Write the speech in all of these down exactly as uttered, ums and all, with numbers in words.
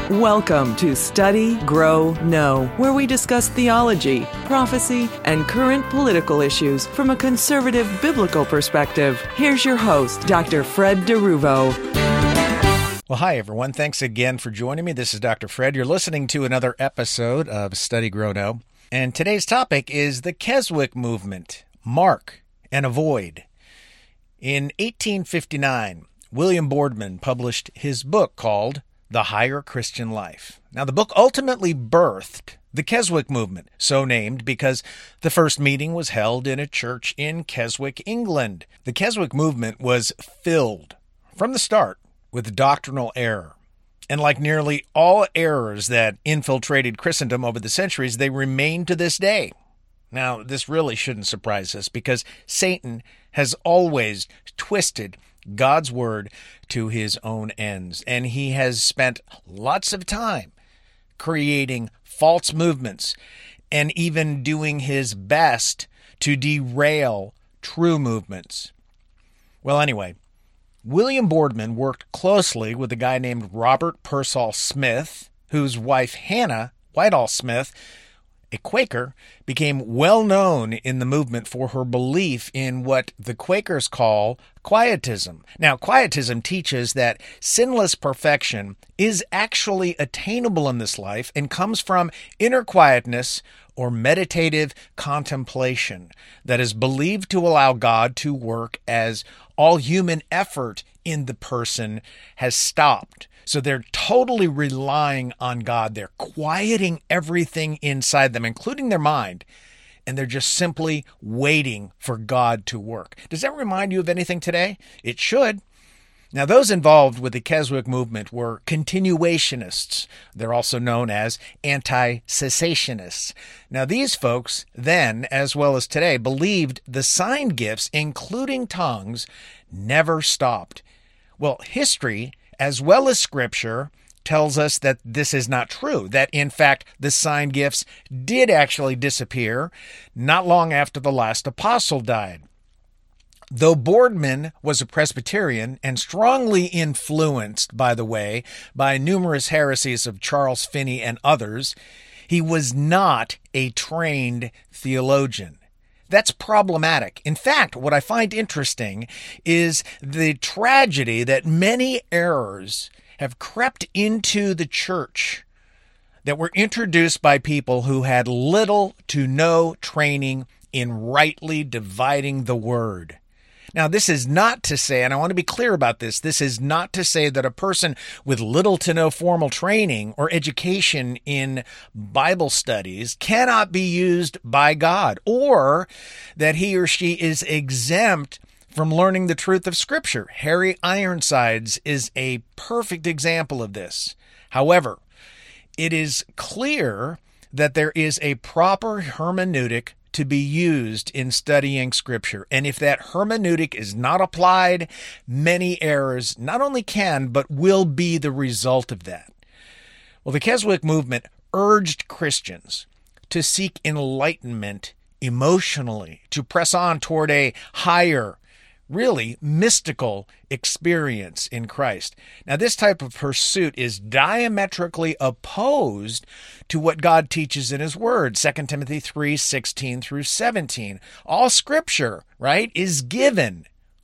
Welcome to Study, Grow, Know, where we discuss theology, prophecy, and current political issues from a conservative biblical perspective. Here's your host, Doctor Fred DeRuvo. Well, hi, everyone. Thanks again for joining me. This is Doctor Fred. You're listening to another episode of Study, Grow, Know. And today's topic is the Keswick Movement, Mark and Avoid. In eighteen fifty-nine, William Boardman published his book called The Higher Christian Life. Now, the book ultimately birthed the Keswick Movement, so named because the first meeting was held in a church in Keswick, England. The Keswick Movement was filled, from the start, with doctrinal error. And like nearly all errors that infiltrated Christendom over the centuries, they remain to this day. Now, this really shouldn't surprise us because Satan has always twisted God's word to his own ends, and he has spent lots of time creating false movements and even doing his best to derail true movements. Well, anyway, William Boardman worked closely with a guy named Robert Pearsall Smith, whose wife Hannah Whitall Smith, a Quaker, became well known in the movement for her belief in what the Quakers call quietism. Now, quietism teaches that sinless perfection is actually attainable in this life and comes from inner quietness or meditative contemplation that is believed to allow God to work as all human effort in the person has stopped. So they're totally relying on God. They're quieting everything inside them, including their mind, and they're just simply waiting for God to work. Does that remind you of anything today? It should. Now, those involved with the Keswick movement were continuationists. They're also known as anti-cessationists. Now, these folks then, as well as today, believed the sign gifts, including tongues, never stopped. Well, history, as well as Scripture, tells us that this is not true, that in fact the sign gifts did actually disappear not long after the last apostle died. Though Boardman was a Presbyterian and strongly influenced, by the way, by numerous heresies of Charles Finney and others, he was not a trained theologian. That's problematic. In fact, what I find interesting is the tragedy that many errors have crept into the church that were introduced by people who had little to no training in rightly dividing the word. Now, this is not to say, and I want to be clear about this, this is not to say that a person with little to no formal training or education in Bible studies cannot be used by God, or that he or she is exempt from learning the truth of Scripture. Harry Ironsides is a perfect example of this. However, it is clear that there is a proper hermeneutic to be used in studying Scripture. And if that hermeneutic is not applied, many errors not only can, but will be the result of that. Well, the Keswick movement urged Christians to seek enlightenment emotionally, to press on toward a higher, really mystical experience in Christ. Now, this type of pursuit is diametrically opposed to what God teaches in his word, Second Timothy three, sixteen through seventeen. All Scripture, right, is given.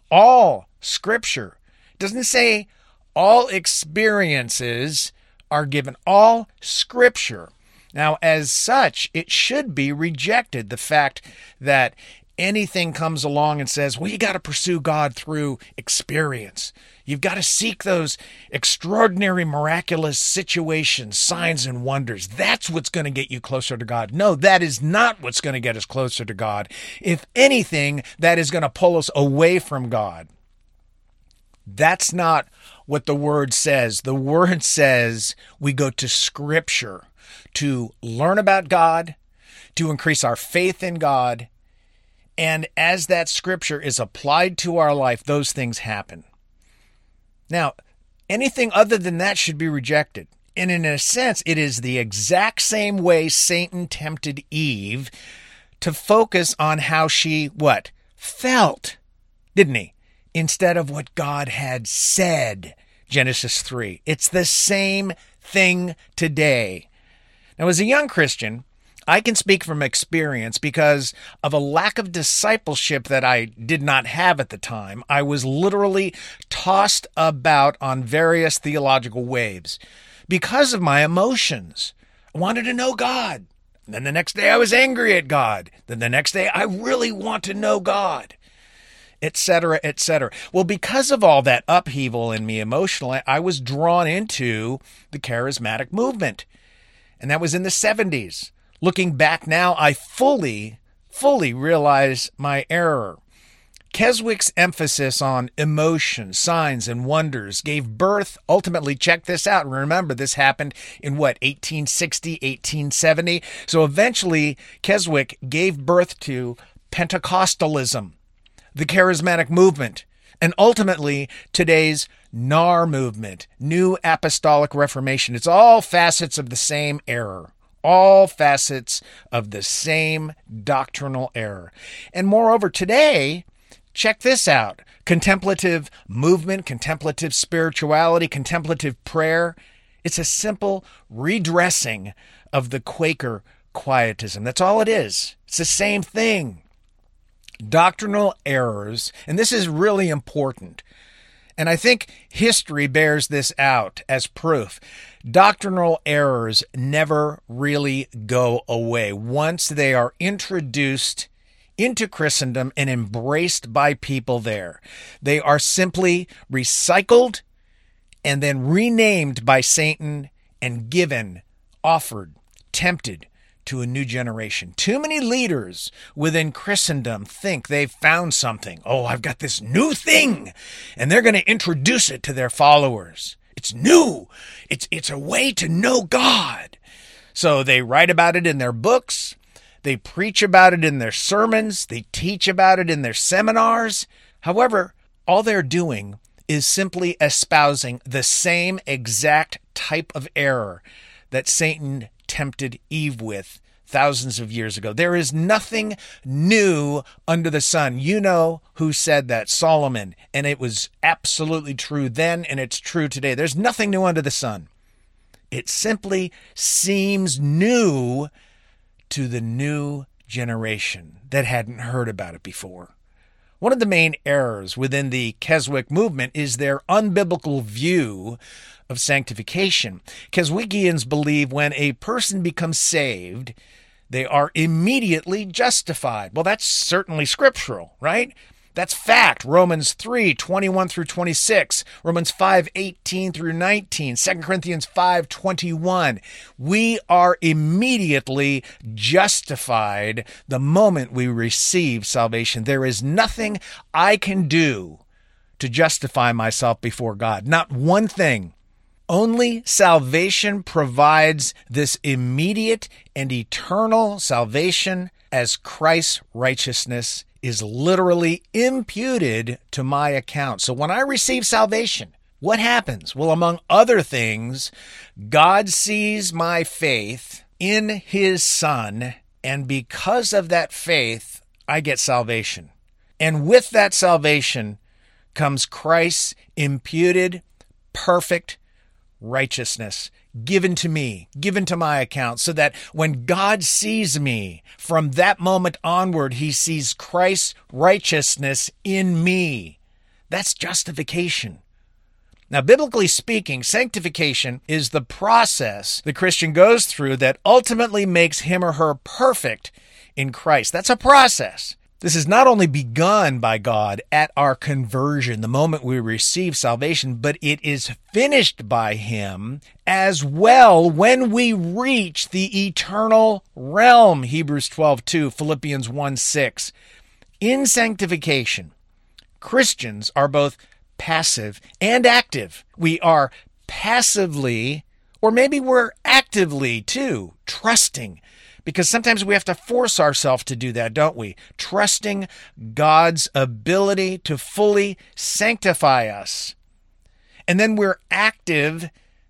All Scripture. It doesn't say all experiences are given. All Scripture. Now, as such, it should be rejected. The fact that anything comes along and says, well, you got to pursue God through experience. You've got to seek those extraordinary, miraculous situations, signs and wonders. That's what's going to get you closer to God. No, that is not what's going to get us closer to God. If anything, that is going to pull us away from God. That's not what the Word says. The Word says we go to Scripture to learn about God, to increase our faith in God, and as that Scripture is applied to our life, those things happen. Now, anything other than that should be rejected. And in a sense, it is the exact same way Satan tempted Eve to focus on how she, what? Felt, didn't he? Instead of what God had said. Genesis three. It's the same thing today. Now, as a young Christian, I can speak from experience because of a lack of discipleship that I did not have at the time. I was literally tossed about on various theological waves because of my emotions. I wanted to know God. Then the next day I was angry at God. Then the next day I really want to know God, et cetera, et cetera. Well, because of all that upheaval in me emotionally, I was drawn into the charismatic movement. And that was in the seventies. Looking back now, I fully, fully realize my error. Keswick's emphasis on emotion, signs, and wonders gave birth, ultimately, check this out. Remember, this happened in what, eighteen sixty, eighteen seventy? So eventually, Keswick gave birth to Pentecostalism, the charismatic movement, and ultimately today's N A R movement, New Apostolic Reformation. It's all facets of the same error. All facets of the same doctrinal error. And moreover, today, check this out. Contemplative movement, contemplative spirituality, contemplative prayer. It's a simple redressing of the Quaker quietism. That's all it is. It's the same thing. Doctrinal errors, and this is really important, and I think history bears this out as proof. Doctrinal errors never really go away once they are introduced into Christendom and embraced by people there. They are simply recycled and then renamed by Satan and given, offered, tempted to a new generation. Too many leaders within Christendom think they've found something. Oh, I've got this new thing, and they're going to introduce it to their followers. It's new. It's it's a way to know God. So they write about it in their books. They preach about it in their sermons. They teach about it in their seminars. However, all they're doing is simply espousing the same exact type of error that Satan tempted Eve with thousands of years ago. There is nothing new under the sun. You know who said that? Solomon. And it was absolutely true then, and it's true today. There's nothing new under the sun. It simply seems new to the new generation that hadn't heard about it before. One of the main errors within the Keswick movement is their unbiblical view of sanctification. Keswickians believe when a person becomes saved, they are immediately justified. Well, that's certainly scriptural, right? That's fact. Romans three, twenty-one through twenty-six, Romans five, eighteen through nineteen, Second Corinthians five, twenty-one. We are immediately justified the moment we receive salvation. There is nothing I can do to justify myself before God. Not one thing. Only salvation provides this immediate and eternal salvation as Christ's righteousness is literally imputed to my account. So when I receive salvation, what happens? Well, among other things, God sees my faith in his Son, and because of that faith, I get salvation. And with that salvation comes Christ's imputed, perfect righteousness given to me, given to my account, so that when God sees me, from that moment onward, he sees Christ's righteousness in me. That's justification. Now, biblically speaking, sanctification is the process the Christian goes through that ultimately makes him or her perfect in Christ. That's a process. This is not only begun by God at our conversion, the moment we receive salvation, but it is finished by him as well when we reach the eternal realm, Hebrews twelve two, Philippians one six. In sanctification, Christians are both passive and active. We are passively, or maybe we're actively too, trusting. Because sometimes we have to force ourselves to do that, don't we? Trusting God's ability to fully sanctify us. And then we're active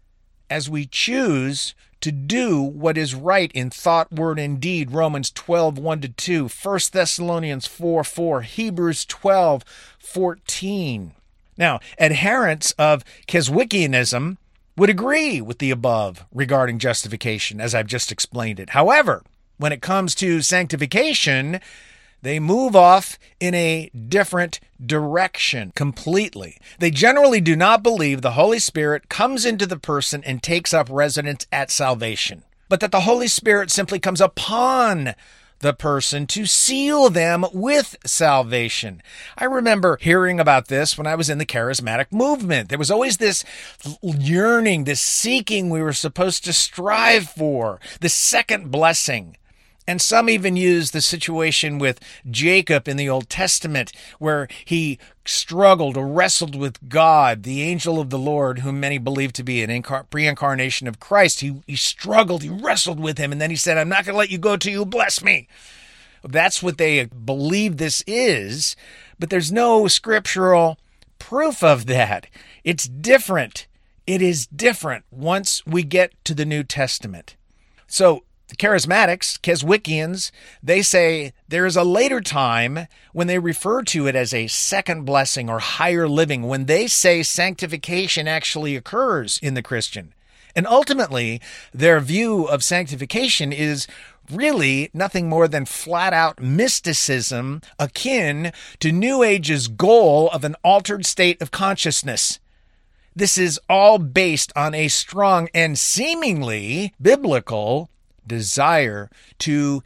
as we choose to do what is right in thought, word, and deed. Romans twelve, one to two, First Thessalonians four, four, Hebrews twelve, fourteen. Now, adherents of Keswickianism would agree with the above regarding justification, as I've just explained it. However, when it comes to sanctification, they move off in a different direction completely. They generally do not believe the Holy Spirit comes into the person and takes up residence at salvation, but that the Holy Spirit simply comes upon the person to seal them with salvation. I remember hearing about this when I was in the charismatic movement. There was always this yearning, this seeking we were supposed to strive for, the second blessing. And some even use the situation with Jacob in the Old Testament, where he struggled or wrestled with God, the angel of the Lord, whom many believe to be an incar- pre-incarnation of Christ. He, he struggled, he wrestled with him, and then he said, I'm not going to let you go till you bless me. That's what they believe this is, but there's no scriptural proof of that. It's different. It is different once we get to the New Testament. So, the Charismatics, Keswickians, they say there is a later time when they refer to it as a second blessing or higher living, when they say sanctification actually occurs in the Christian. And ultimately, their view of sanctification is really nothing more than flat-out mysticism akin to New Age's goal of an altered state of consciousness. This is all based on a strong and seemingly biblical desire to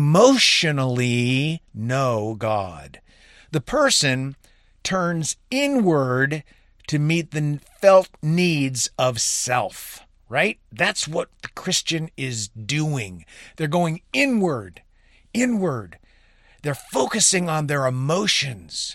emotionally know God. The person turns inward to meet the felt needs of self, right? That's what the Christian is doing. They're going inward, inward. They're focusing on their emotions.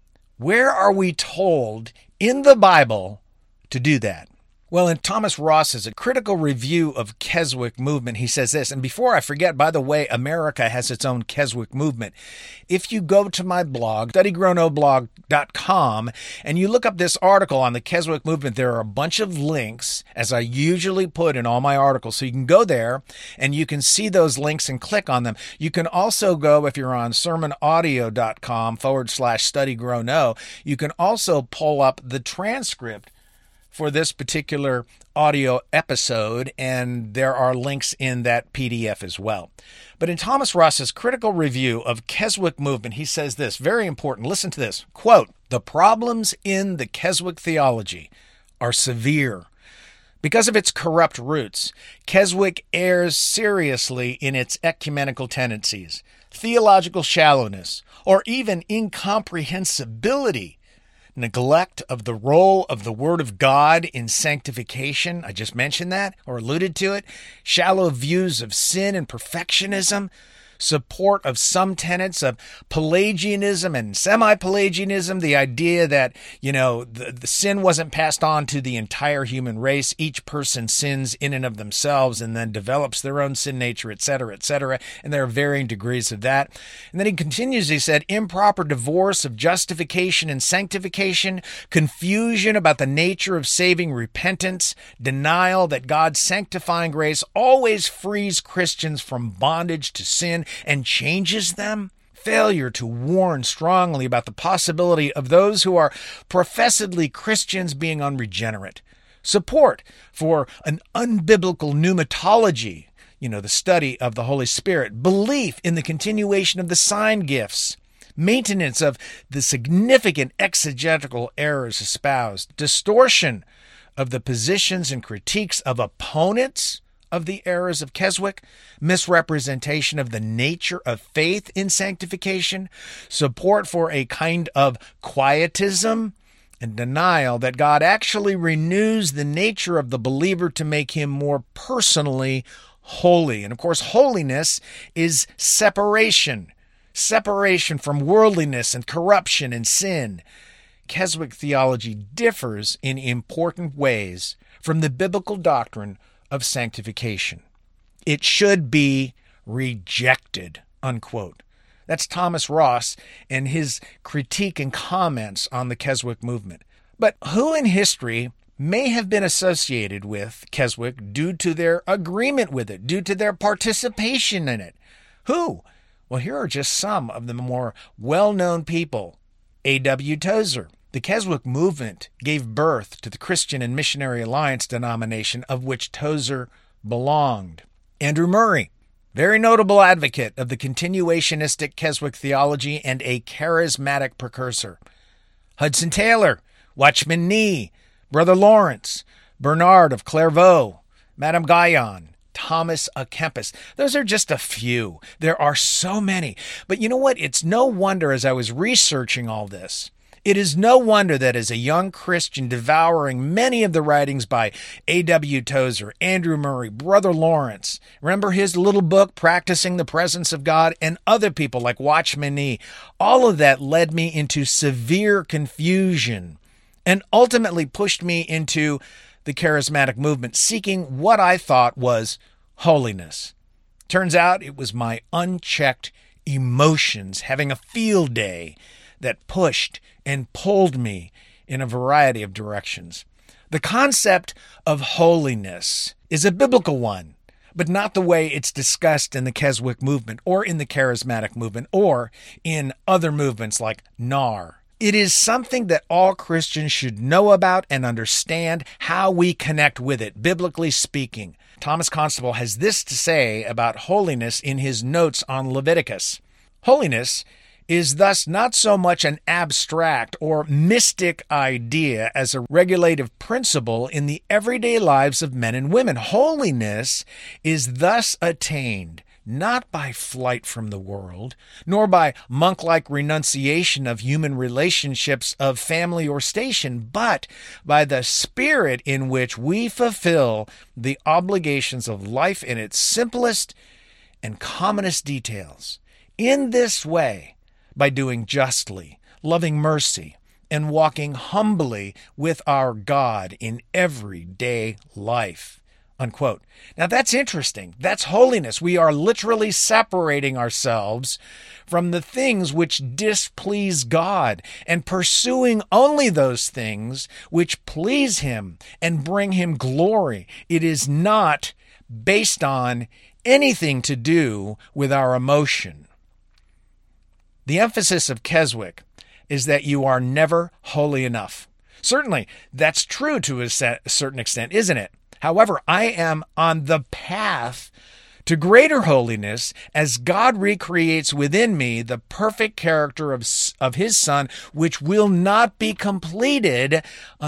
Where are we told in the Bible to do that? Well, in Thomas Ross's critical review of Keswick movement, he says this, and before I forget, by the way, America has its own Keswick movement. If you go to my blog, study grow know blog dot com, and you look up this article on the Keswick movement, there are a bunch of links, as I usually put in all my articles, so you can go there and you can see those links and click on them. You can also go, if you're on sermon audio dot com forward slash study grow know, you can also pull up the transcript for this particular audio episode, and there are links in that P D F as well. But in Thomas Ross's critical review of Keswick movement, he says this, very important, listen to this, quote, "The problems in the Keswick theology are severe. Because of its corrupt roots, Keswick errs seriously in its ecumenical tendencies, theological shallowness, or even incomprehensibility. Neglect of the role of the Word of God in sanctification, I just mentioned that, or alluded to it, shallow views of sin and perfectionism, support of some tenets of Pelagianism and semi-Pelagianism, the idea that, you know, the, the sin wasn't passed on to the entire human race. Each person sins in and of themselves and then develops their own sin nature, et cetera, et cetera. And there are varying degrees of that. And then he continues, he said, improper divorce of justification and sanctification, confusion about the nature of saving repentance, denial that God's sanctifying grace always frees Christians from bondage to sin and changes them, failure to warn strongly about the possibility of those who are professedly Christians being unregenerate, support for an unbiblical pneumatology, you know, the study of the Holy Spirit, belief in the continuation of the sign gifts, maintenance of the significant exegetical errors espoused, distortion of the positions and critiques of opponents of the errors of Keswick, misrepresentation of the nature of faith in sanctification, support for a kind of quietism, and denial that God actually renews the nature of the believer to make him more personally holy. And of course, holiness is separation, separation from worldliness and corruption and sin. Keswick theology differs in important ways from the biblical doctrine of sanctification. It should be rejected, unquote. That's Thomas Ross and his critique and comments on the Keswick movement. But who in history may have been associated with Keswick due to their agreement with it, due to their participation in it? Who? Well, here are just some of the more well-known people. A W Tozer, The Keswick movement gave birth to the Christian and Missionary Alliance denomination of which Tozer belonged. Andrew Murray, very notable advocate of the continuationistic Keswick theology and a charismatic precursor. Hudson Taylor, Watchman Nee, Brother Lawrence, Bernard of Clairvaux, Madame Guyon, Thomas à Kempis. Those are just a few. There are so many. But you know what? It's no wonder as I was researching all this, it is no wonder that as a young Christian devouring many of the writings by A W Tozer, Andrew Murray, Brother Lawrence, remember his little book, Practicing the Presence of God, and other people like Watchman Nee, all of that led me into severe confusion and ultimately pushed me into the charismatic movement, seeking what I thought was holiness. Turns out it was my unchecked emotions having a field day that pushed and pulled me in a variety of directions. The concept of holiness is a biblical one, but not the way it's discussed in the Keswick movement or in the charismatic movement or in other movements like N A R. It is something that all Christians should know about and understand how we connect with it, biblically speaking. Thomas Constable has this to say about holiness in his notes on Leviticus. Holiness is thus not so much an abstract or mystic idea as a regulative principle in the everyday lives of men and women. Holiness is thus attained not by flight from the world, nor by monk-like renunciation of human relationships of family or station, but by the spirit in which we fulfill the obligations of life in its simplest and commonest details. In this way, by doing justly, loving mercy, and walking humbly with our God in everyday life. Unquote. Now that's interesting. That's holiness. We are literally separating ourselves from the things which displease God and pursuing only those things which please Him and bring Him glory. It is not based on anything to do with our emotion. The emphasis of Keswick is that you are never holy enough. Certainly, that's true to a certain extent, isn't it? However, I am on the path to greater holiness as God recreates within me the perfect character of, of His Son, which will not be completed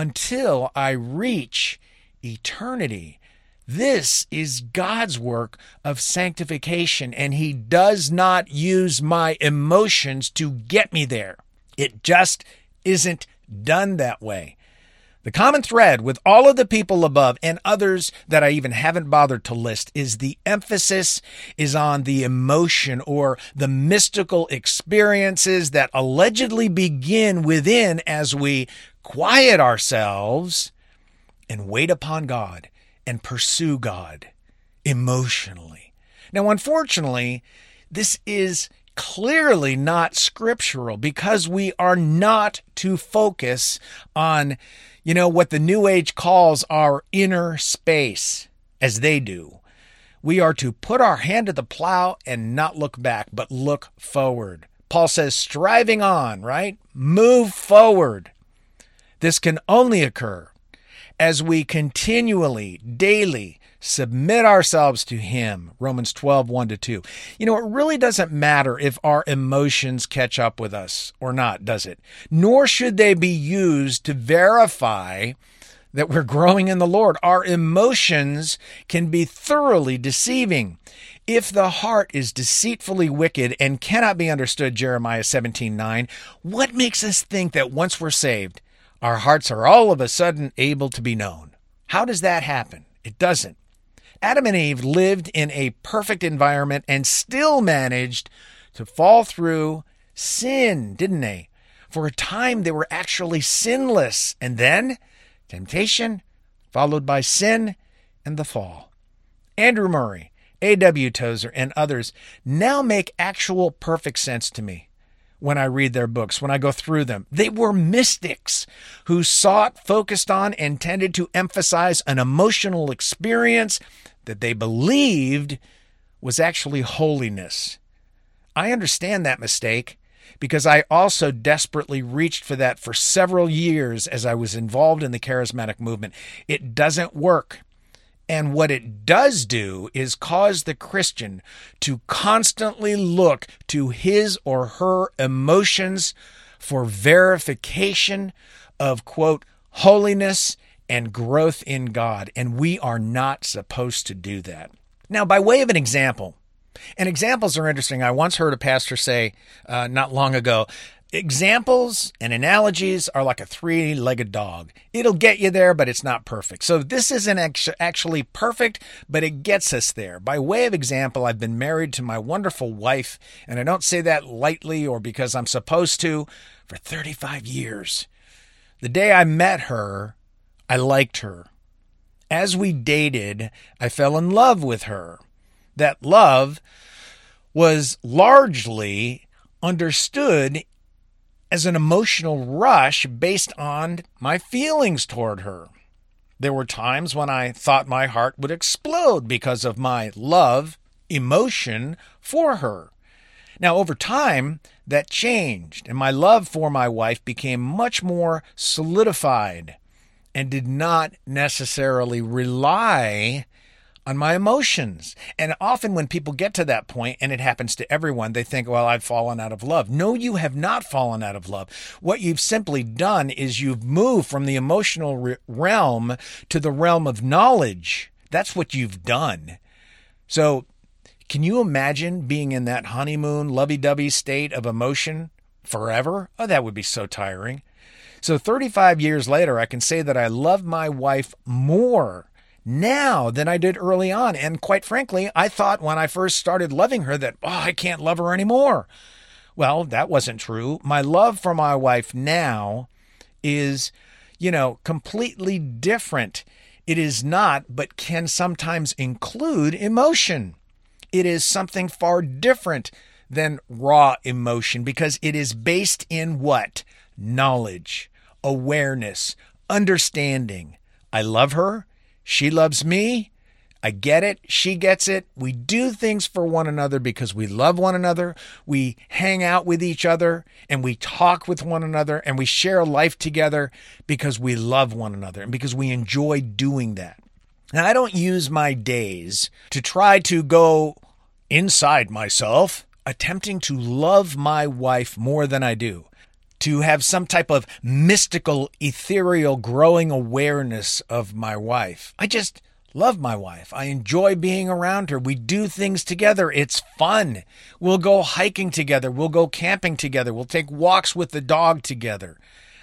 until I reach eternity. This is God's work of sanctification, and He does not use my emotions to get me there. It just isn't done that way. The common thread with all of the people above and others that I even haven't bothered to list is the emphasis is on the emotion or the mystical experiences that allegedly begin within as we quiet ourselves and wait upon God and pursue God emotionally. Now, unfortunately, this is clearly not scriptural because we are not to focus on, you know, what the New Age calls our inner space, as they do. We are to put our hand to the plow and not look back, but look forward. Paul says, striving on, right? Move forward. This can only occur as we continually, daily, submit ourselves to Him. Romans twelve, one to two. You know, it really doesn't matter if our emotions catch up with us or not, does it? Nor should they be used to verify that we're growing in the Lord. Our emotions can be thoroughly deceiving. If the heart is deceitfully wicked and cannot be understood, Jeremiah seventeen, nine, what makes us think that once we're saved, our hearts are all of a sudden able to be known? How does that happen? It doesn't. Adam and Eve lived in a perfect environment and still managed to fall through sin, didn't they? For a time, they were actually sinless. And then temptation, followed by sin and the fall. Andrew Murray, A W Tozer, and others now make actual perfect sense to me when I read their books, when I go through them. They were mystics who sought, focused on, and tended to emphasize an emotional experience that they believed was actually holiness. I understand that mistake because I also desperately reached for that for several years as I was involved in the charismatic movement. It doesn't work. And what it does do is cause the Christian to constantly look to his or her emotions for verification of, quote, holiness and growth in God. And we are not supposed to do that. Now, by way of an example, and examples are interesting. I once heard a pastor say uh, not long ago, examples and analogies are like a three-legged dog. It'll get you there, but it's not perfect. So this isn't actually perfect, but it gets us there. By way of example, I've been married to my wonderful wife, and I don't say that lightly or because I'm supposed to, for thirty-five years. The day I met her, I liked her. As we dated, I fell in love with her. That love was largely understood as an emotional rush based on my feelings toward her. There were times when I thought my heart would explode because of my love, emotion for her. Now, over time, that changed, and my love for my wife became much more solidified and did not necessarily rely on my emotions. And often when people get to that point, and it happens to everyone, they think, well, I've fallen out of love. No, you have not fallen out of love. What you've simply done is you've moved from the emotional re- realm to the realm of knowledge. That's what you've done. So can you imagine being in that honeymoon, lovey-dovey state of emotion forever? Oh, that would be so tiring. So thirty-five years later, I can say that I love my wife more now than I did early on. And quite frankly, I thought when I first started loving her that, oh, I can't love her anymore. Well, that wasn't true. My love for my wife now is, you know, completely different. It is not, but can sometimes include emotion. It is something far different than raw emotion because it is based in what? Knowledge, awareness, understanding. I love her. She loves me. I get it. She gets it. We do things for one another because we love one another. We hang out with each other and we talk with one another and we share life together because we love one another and because we enjoy doing that. Now, I don't use my days to try to go inside myself, attempting to love my wife more than I do, to have some type of mystical, ethereal, growing awareness of my wife. I just love my wife. I enjoy being around her. We do things together. It's fun. We'll go hiking together. We'll go camping together. We'll take walks with the dog together.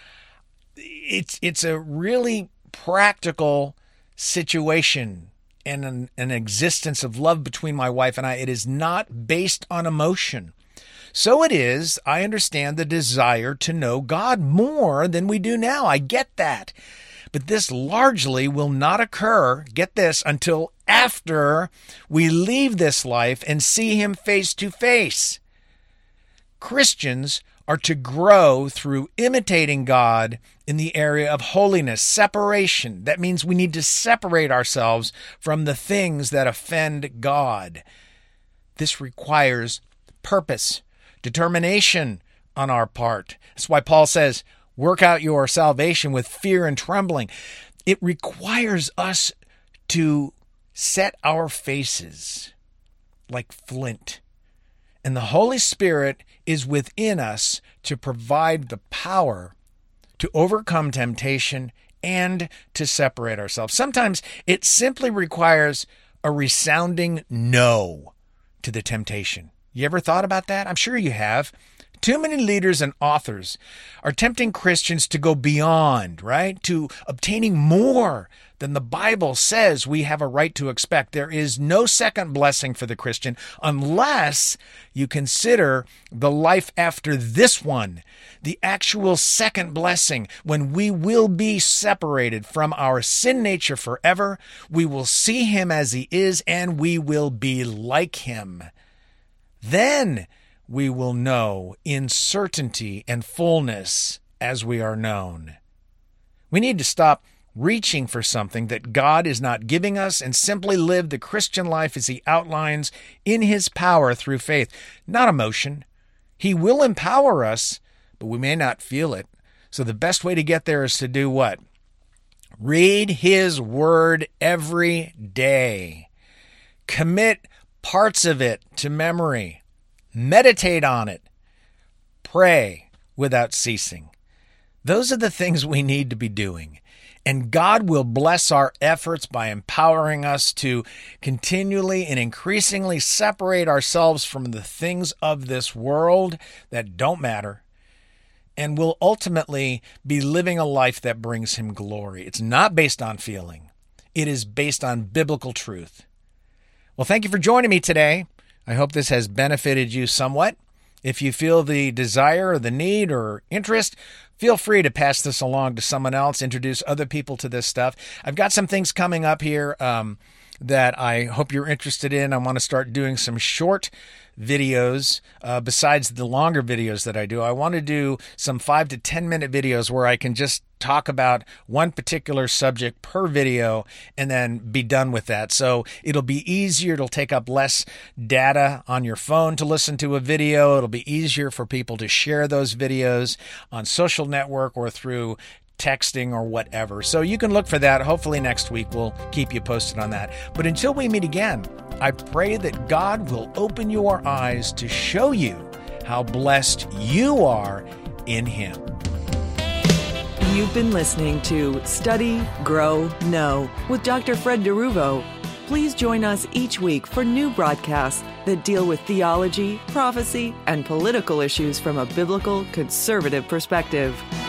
It's it's a really practical situation and an, an existence of love between my wife and I. It is not based on emotion. So it is, I understand the desire to know God more than we do now. I get that. But this largely will not occur, get this, until after we leave this life and see Him face to face. Christians are to grow through imitating God in the area of holiness, separation. That means we need to separate ourselves from the things that offend God. This requires purpose, determination on our part. That's why Paul says, work out your salvation with fear and trembling. It requires us to set our faces like flint. And the Holy Spirit is within us to provide the power to overcome temptation and to separate ourselves. Sometimes it simply requires a resounding no to the temptation. You ever thought about that? I'm sure you have. Too many leaders and authors are tempting Christians to go beyond, right? To obtaining more than the Bible says we have a right to expect. There is no second blessing for the Christian unless you consider the life after this one, the actual second blessing, when we will be separated from our sin nature forever. We will see Him as He is, and we will be like Him. Then we will know in certainty and fullness as we are known. We need to stop reaching for something that God is not giving us and simply live the Christian life as He outlines in His power through faith, not emotion. He will empower us, but we may not feel it. So the best way to get there is to do what? Read His Word every day. Commit parts of it to memory. Meditate on it. Pray without ceasing. Those are the things we need to be doing. And God will bless our efforts by empowering us to continually and increasingly separate ourselves from the things of this world that don't matter. And we'll ultimately be living a life that brings Him glory. It's not based on feeling. It is based on biblical truth. Well, thank you for joining me today. I hope this has benefited you somewhat. If you feel the desire or the need or interest, feel free to pass this along to someone else, introduce other people to this stuff. I've got some things coming up here um, that I hope you're interested in. I want to start doing some short videos uh, besides the longer videos that I do. I want to do some five to ten minute videos where I can just talk about one particular subject per video and then be done with that. So it'll be easier. It'll take up less data on your phone to listen to a video. It'll be easier for people to share those videos on social network or through texting or whatever. So you can look for that. Hopefully next week we'll keep you posted on that. But until we meet again, I pray that God will open your eyes to show you how blessed you are in Him. You've been listening to Study, Grow, Know with Doctor Fred DeRuvo. Please join us each week for new broadcasts that deal with theology, prophecy, and political issues from a biblical, conservative perspective.